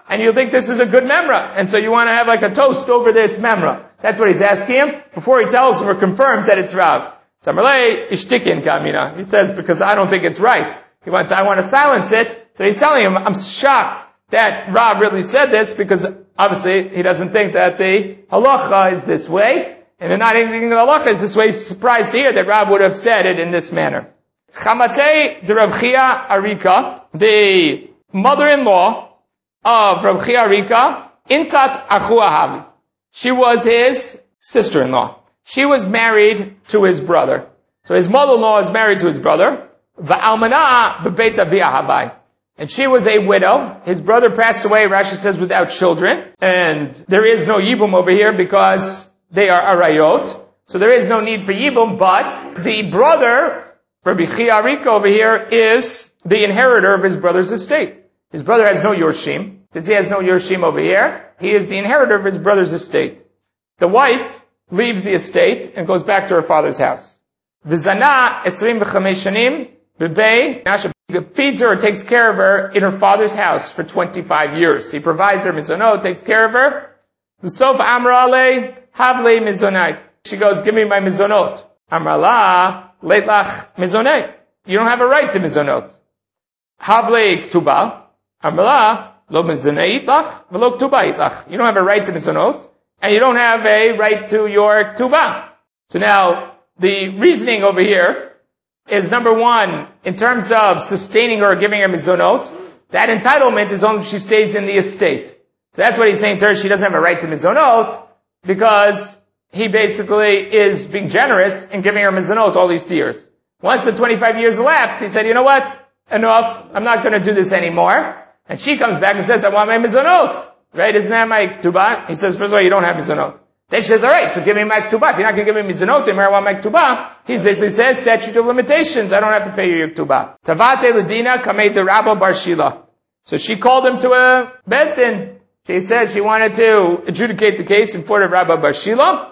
S1: and you think this is a good memra, and so you want to have like a toast over this memra. That's what he's asking him before he tells him or confirms that it's Rav. Samarlei ishtikin kamina. He says, because I don't think it's right. He wants, I want to silence it. So he's telling him, I'm shocked that Rav really said this, because obviously he doesn't think that the halacha is this way, and they're not thinking the halacha is this way. He's surprised to hear that Rav would have said it in this manner. Chamatei de Rav Chia Arika, the mother-in-law of Rav Chia Arika, intat achu ahavi. She was his sister-in-law. She was married to his brother. So his mother-in-law is married to his brother. Va'almana bebeit avi ahavai. And she was a widow. His brother passed away, Rashi says, without children. And there is no yibum over here because they are arayot. So there is no need for yibum, but the brother, Rabbi Chia Arika over here, is the inheritor of his brother's estate. His brother has no yorshim. Since he has no yorshim over here, he is the inheritor of his brother's estate. The wife leaves the estate and goes back to her father's house. V'zana esrim v'chamesh shanim b'bei. He feeds her or takes care of her in her father's house for twenty-five years. He provides her mizonot, takes care of her. V'sof amra ale havle mizonai. She goes, give me my mizonot. Amra la leitlach mizonai. You don't have a right to mizonot. Havle ktuba. Amra la lo mizonai itlach v'lo ktuba itlach. You don't have a right to mizonot, and you don't have a right to your ktuba. So now, the reasoning over here is, number one, in terms of sustaining her or giving her mizonot, that entitlement is only if she stays in the estate. So that's what he's saying to her. She doesn't have a right to mizonot because he basically is being generous in giving her mizonot all these years. Once the twenty-five years elapsed, he said, you know what? Enough. I'm not going to do this anymore. And she comes back and says, I want my mizonot. Right? Isn't that my ktubah? He says, first of all, you don't have mizonot. Then she says, all right, so give me my ktubah. If you're not going to give me mizonot, I want my ktubah. He basically says, statute of limitations. I don't have to pay you your ktubah. Tavate ledina kamei de Rabba bar Shila. So she called him to a bedin. She said she wanted to adjudicate the case in front of Rabba bar Shila.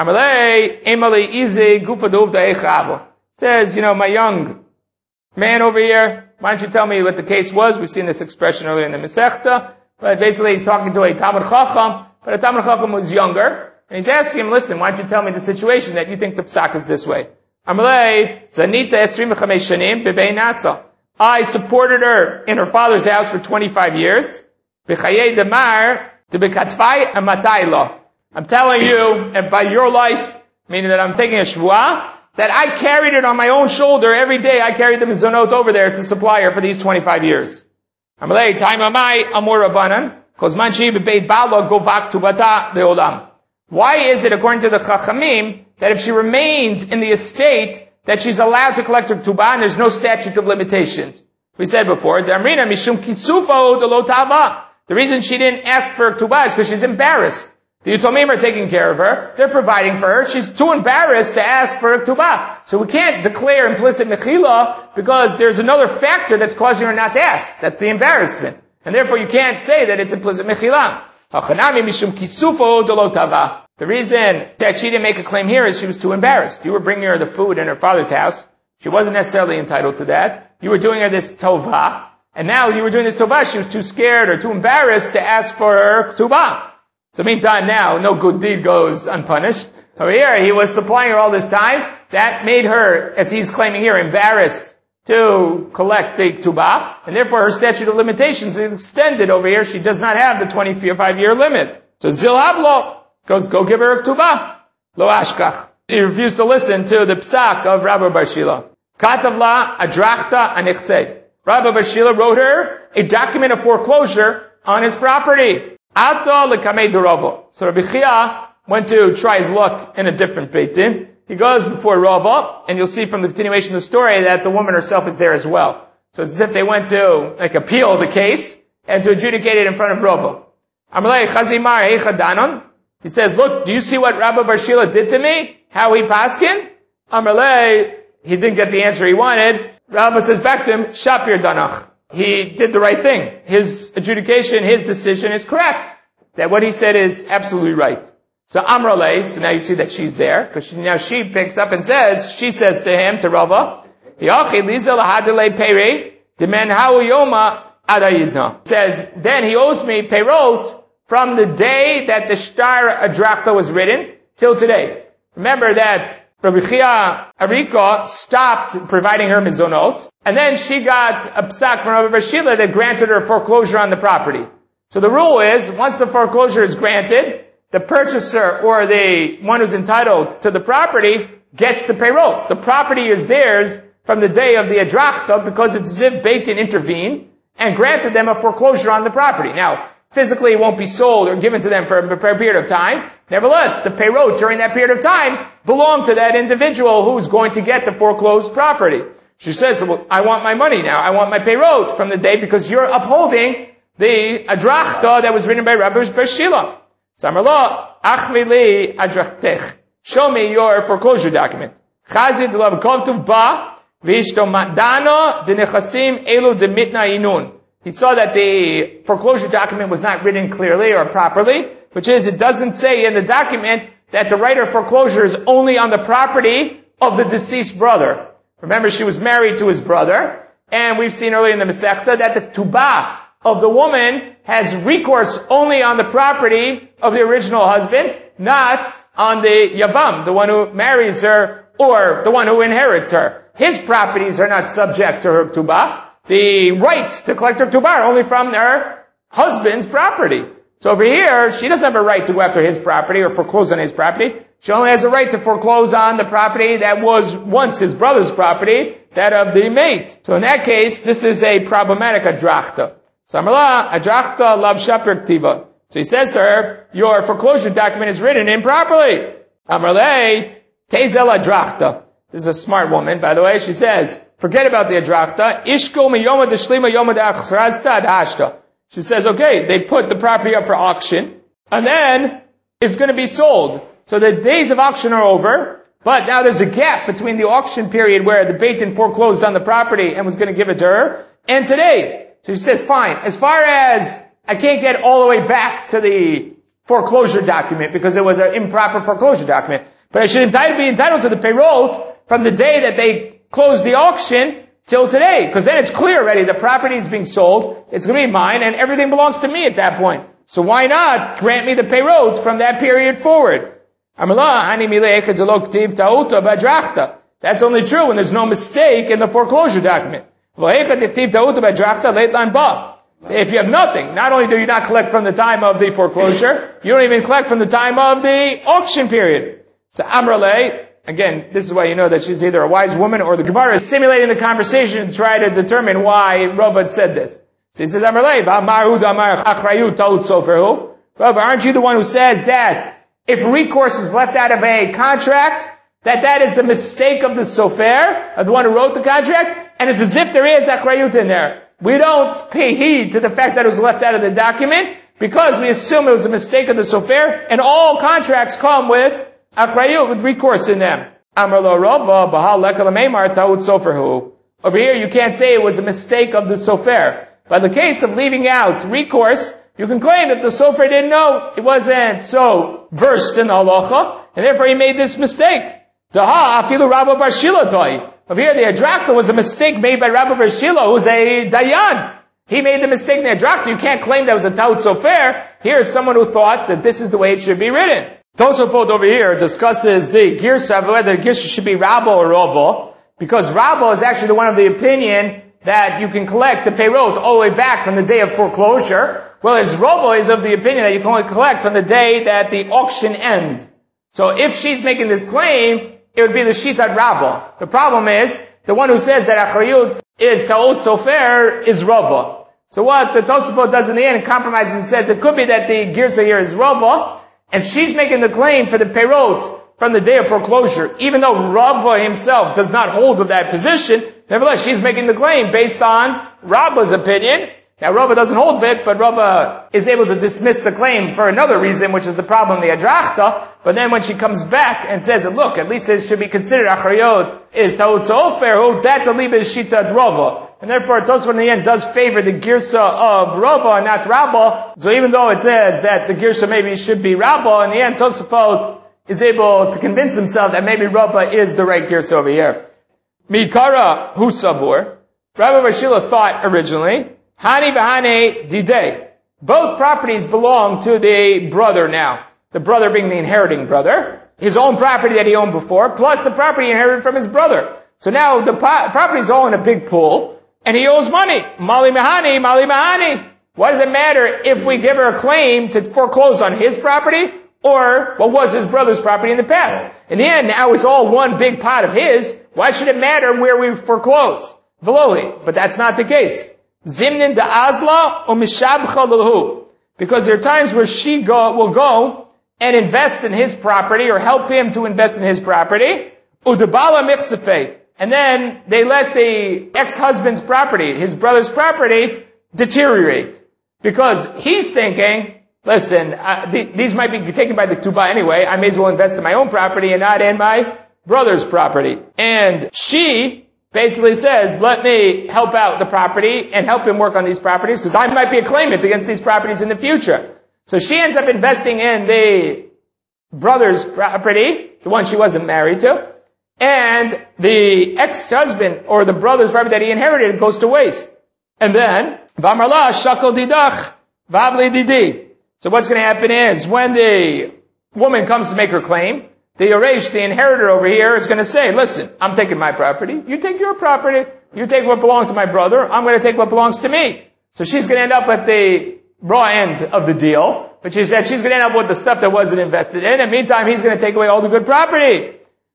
S1: Amalei emali ize gufaduv da'echavo. Says, you know, my young man over here, why don't you tell me what the case was? We've seen this expression earlier in the Masechta. But basically he's talking to a Talmud Chacham, but a Talmud Chacham was younger. And he's asking him, listen, why don't you tell me the situation that you think the psak is this way? Amalei, Zanita esrim v'chamesh shanim b'bei nasa. I supported her in her father's house for twenty-five years. B'chayei demar debekatfai amatayla. I'm telling you, and by your life, meaning that I'm taking a shvuah, that I carried it on my own shoulder every day. I carried the mizonot over there to supply her for these twenty-five years. Amalei, taimamai amur rabbanan, kozman shi b'beit bala govak tubata leolam. Why is it, according to the Chachamim, that if she remains in the estate, that she's allowed to collect her ktubah and there's no statute of limitations? We said before, Damrina mishum kisufo de lo tava. The reason she didn't ask for ktubah is because she's embarrassed. The Yutomim are taking care of her. They're providing for her. She's too embarrassed to ask for a ktubah. So we can't declare implicit mechila because there's another factor that's causing her not to ask. That's the embarrassment. And therefore you can't say that it's implicit mechila. The reason that she didn't make a claim here is she was too embarrassed. You were bringing her the food in her father's house. She wasn't necessarily entitled to that. You were doing her this tova. And now you were doing this tova. She was too scared or too embarrassed to ask for her ktubah. So meantime now, no good deed goes unpunished. Over here, he was supplying her all this time. That made her, as he's claiming here, embarrassed to collect the ktubah, and therefore her statute of limitations is extended over here. She does not have the twenty-five year limit. So Zilhavlo goes, go give her a ktubah. Lo ashkach. He refused to listen to the psak of Rabba bar Shila. Katavla adrachta anichsei. Rabba bar Shila wrote her a document of foreclosure on his property. Ata lekamei duravo. So Rabbi Chia went to try his luck in a different beit din. He goes before Rava, and you'll see from the continuation of the story that the woman herself is there as well. So it's as if they went to, like, appeal the case, and to adjudicate it in front of Rava. Amalei chazimar heicha danon. He says, look, do you see what Rabba bar Shila did to me? How he paskined? Amalei, he didn't get the answer he wanted. Rava says back to him, shapir danach. He did the right thing. His adjudication, his decision is correct. That what he said is absolutely right. So Amrale, so now you see that she's there, because she, now she picks up and says, she says to him, to Rava, Yachi liza lahadele pere, demen hau yoma adayidna. It says, then he owes me peirot from the day that the shtar adrachta was written till today. Remember that Rabbi Chia Arika stopped providing her mizonot, and then she got a psak from Rabbi Bar Shila that granted her foreclosure on the property. So the rule is, once the foreclosure is granted, the purchaser or the one who's entitled to the property gets the peirot. The property is theirs from the day of the adrachta because it's as if Beit Din intervened and granted them a foreclosure on the property. Now, physically it won't be sold or given to them for a period of time. Nevertheless, the peirot during that period of time belong to that individual who's going to get the foreclosed property. She says, well, I want my money now. I want my peirot from the day because you're upholding the adrachta that was written by Rabbi Bar Shila. Samarla, achmili adrachtech. Show me your foreclosure document. Chazid lav kovtuv ba v'ishto matdano denechasim elu demitna inun. He saw that the foreclosure document was not written clearly or properly, which is it doesn't say in the document that the right of foreclosure is only on the property of the deceased brother. Remember, she was married to his brother, and we've seen earlier in the Masechta that the tubah of the woman has recourse only on the property of the original husband, not on the yavam, the one who marries her, or the one who inherits her. His properties are not subject to her tubah. The rights to collect her tubah are only from her husband's property. So over here, she doesn't have a right to go after his property or foreclose on his property. She only has a right to foreclose on the property that was once his brother's property, that of the mate. So in that case, this is a problematic adrachta. Samala, adrachta lav shaper ktiva. So he says to her, your foreclosure document is written improperly. Amrle, tezel adrachta. This is a smart woman, by the way. She says, forget about the adrachta. Ishko miyoma deshlima yoma de'achrazta adhashta. She says, okay, they put the property up for auction, and then it's going to be sold. So the days of auction are over, but now there's a gap between the auction period where the Beit Din foreclosed on the property and was going to give it to her, and today. So she says, fine, as far as I can't get all the way back to the foreclosure document because it was an improper foreclosure document, but I should entitled, be entitled to the peirot from the day that they closed the auction till today, because then it's clear already the property is being sold, it's going to be mine, and everything belongs to me at that point. So why not grant me the peirot from that period forward? That's only true when there's no mistake in the foreclosure document. If you have nothing, not only do you not collect from the time of the foreclosure, you don't even collect from the time of the auction period. So Amrale, again, this is why you know that she's either a wise woman or the Gemara is simulating the conversation to try to determine why Rav had said this. So he says, Amrale, Rav, aren't you the one who says that if recourse is left out of a contract, that that is the mistake of the sofer, of the one who wrote the contract, and it's as if there is achrayut in there. We don't pay heed to the fact that it was left out of the document, because we assume it was a mistake of the sofer, and all contracts come with achrayut, with recourse in them. Amar lo Rava, bahal lekal meimar ta'ut soferhu. Over here you can't say it was a mistake of the sofer. By the case of leaving out recourse, you can claim that the sofer didn't know, it wasn't so versed in halacha, and therefore he made this mistake. Daha afilu Rabbi Bar Shila toi. Over here the adrachta was a mistake made by Rabbi Bar Shila, who's a dayan. He made the mistake in the adrachta. You can't claim that was a ta'ut sofer. Here's someone who thought that this is the way it should be written. Tosafot over here discusses the girsa, whether the girsa should be Rabba or Rava, because Rabba is actually the one of the opinion that you can collect the peirot all the way back from the day of foreclosure, whereas Rava is of the opinion that you can only collect from the day that the auction ends. So if she's making this claim, it would be the Shitat Rabba. The problem is, the one who says that achrayut is ta'ut sofer is Rava. So what the Tosafot does in the end, it compromises and says it could be that the girsa here is Rava, and she's making the claim for the peirot from the day of foreclosure. Even though Rava himself does not hold with that position, nevertheless, she's making the claim based on Rabba's opinion. Now, Rava doesn't hold with it, but Rava is able to dismiss the claim for another reason, which is the problem, the adrachta. But then when she comes back and says, look, at least it should be considered achrayot is ta'ut sofer, that's a libid shita Rava. And therefore, Tosafot in the end does favor the girsa of Rava, not Rabba. So even though it says that the girsa maybe should be Rabba, in the end, Tosafot is able to convince himself that maybe Rava is the right girsa over here. Mikara hu sabur. Rabbi Bar Shila thought originally, Hani v'hane didei. Both properties belong to the brother now. The brother being the inheriting brother. His own property that he owned before, plus the property he inherited from his brother. So now the po- property is all in a big pool, and he owes money. Mali mahani, mali mahani. What does it matter if we give her a claim to foreclose on his property, or what was his brother's property in the past? In the end, now it's all one big pot of his. Why should it matter where we foreclose? Veloli. But that's not the case. Zimnin da azla or mishabcha lahu. Because there are times where she go, will go and invest in his property or help him to invest in his property. Udabala mixafe. And then they let the ex-husband's property, his brother's property, deteriorate. Because he's thinking, listen, uh, th- these might be taken by the tuba anyway. I may as well invest in my own property and not in my brother's property. And she basically says, let me help out the property and help him work on these properties because I might be a claimant against these properties in the future. So she ends up investing in the brother's property, the one she wasn't married to, and the ex-husband or the brother's property that he inherited goes to waste. And then, V'amarla shakal didach v'avli didi. So what's going to happen is when the woman comes to make her claim, the Yoresh, the inheritor over here, is going to say, listen, I'm taking my property. You take your property. You take what belongs to my brother. I'm going to take what belongs to me. So she's going to end up at the raw end of the deal. But she said she's going to end up with the stuff that wasn't invested in. In the meantime, he's going to take away all the good property.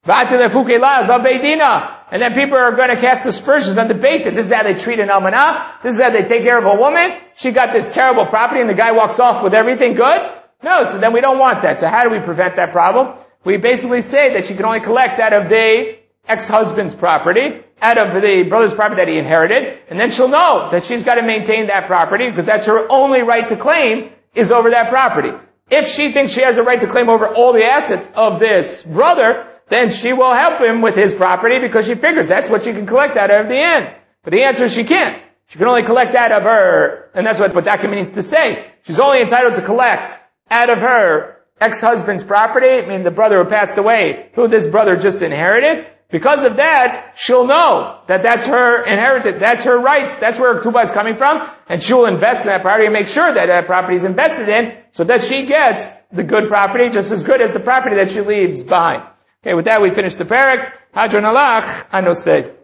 S1: And then people are going to cast aspersions on the beit. This is how they treat an almanah. This is how they take care of a woman. She got this terrible property and the guy walks off with everything good. No, so then we don't want that. So how do we prevent that problem? We basically say that she can only collect out of the ex-husband's property, out of the brother's property that he inherited, and then she'll know that she's got to maintain that property because that's her only right to claim is over that property. If she thinks she has a right to claim over all the assets of this brother, then she will help him with his property because she figures that's what she can collect out of the end. But the answer is she can't. She can only collect out of her, and that's what, what that means to say. She's only entitled to collect out of her ex-husband's property, I mean the brother who passed away, who this brother just inherited. Because of that, she'll know that that's her inheritance, that's her rights, that's where her tuba is coming from, and she'll invest in that property and make sure that that property is invested in so that she gets the good property just as good as the property that she leaves behind. Okay, with that we finish the parak. Hadron alach anosei.